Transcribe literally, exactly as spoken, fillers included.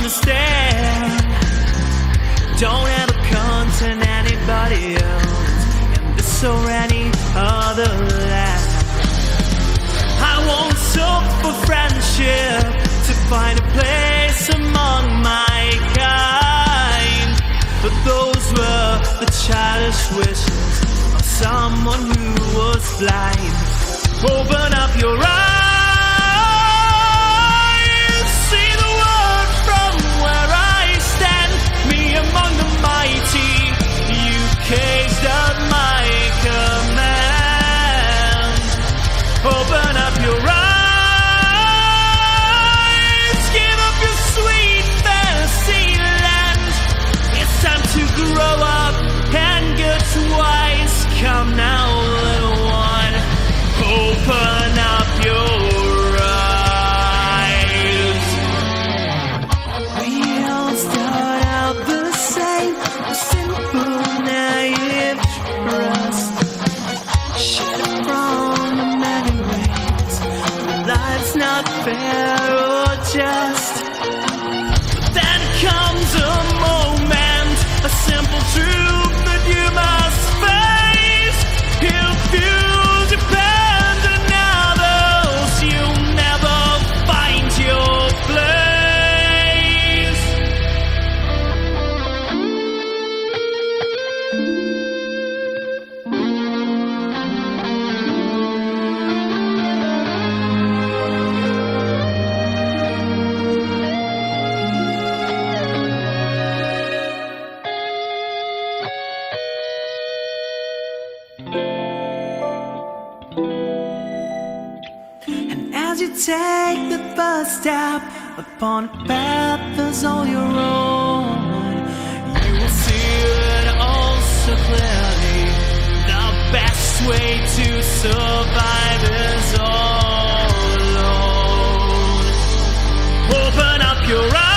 understand. Don't ever concern anybody else in this or any other land. I won't hope for friendship to find a place among my kind, but those were the childish wishes of someone who was blind. Open up your eyes, see the world from where I stand. Me among the mighty, you caged at my command. Open up your eyes, give up your sweet fantasy land. It's time to grow up and get wise. Come now, little one, open up your eyes. We all start out the same, a simple, naive trust. Shared from the many ways, life's not fair or just. But then comes a moment, a simple truth that you must face. He'll feel dependent on others, you'll never find your place. And as you take the first step upon a path that's all your own, you will see it all so clearly. The best way to survive is all alone. Open up your eyes.